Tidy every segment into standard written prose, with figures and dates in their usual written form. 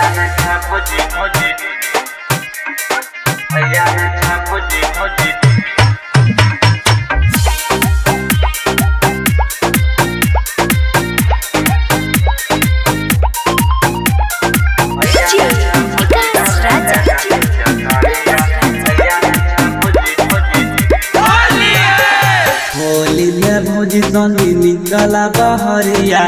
भौजी तनी निकला बहरिया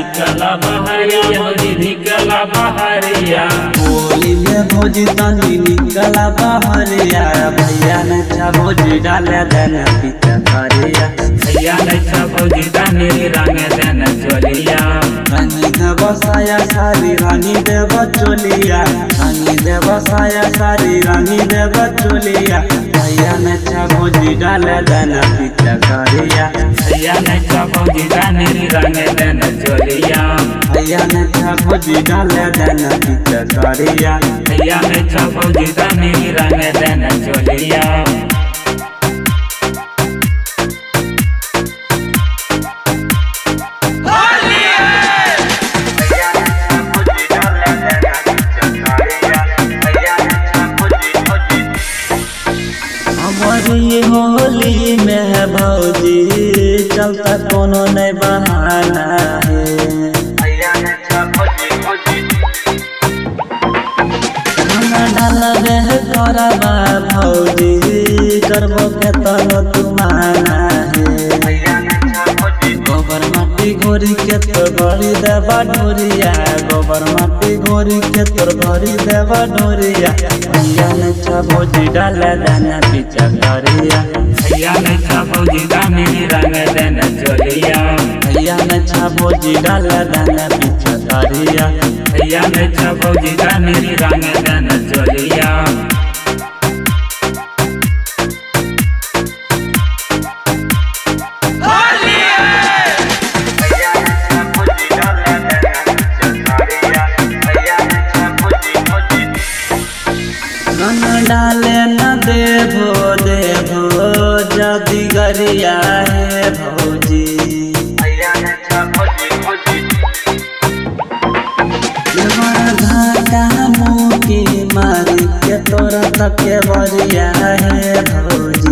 होली में भौजी तनी निकला बहरिया भैया ने छा भौजी डाले देने पीछे करिया भैया ने छा भौजी डाले रंग देने चोलिया रानी देव साया सारी रानी देव चोलिया रानी देव साया सारी रानी देव चोलिया भैया ने छा भौजी डाले देने पीछे करिया भैया ने छा भौजी डाले रंग देने चोलिया भैया ने छा भौजी डाले देने पीछे करिया भैया ने छा भौजी डाले रंग देने चोलिया हमारी होली में भौजी चलता कोनो नहीं बहाना है डाल रे करबा भौजी करबो के तनो तुम्हारा है गोबर माटी घोरी के तोर भरी देवा ढोरिया गोबर माटी घोरी के तोर भरी देवा ढोरिया भैया ने छा भौजी डाले देने पीछे करिया भैया ने छा भौजी डाले रंग देने चोलिया भैया ने छा भौजी डाले देने पीछे करिया भैया ने छा भौजी डाले रंग देने चोलिया डाले न देवो जदी गरिया है भौजी घाटा मुकी मारी के तोरा तके बरिया है भौजी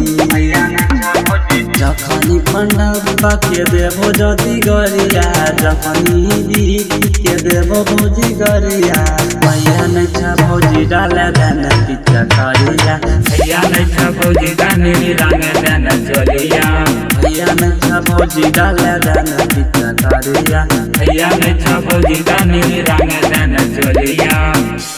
जखनी पंडा के देवो जदी गरिया जखनी बीती के देवो भौजी गरिया भैया ने छा भौजी डाले देने पीछे करिया भैया ने छा भौजी डाले रंग देने चोलिया भैया ने छा भौजी डाले देने पीछे करिया भैया ने छा भौजी डाले रंग देने चोलिया।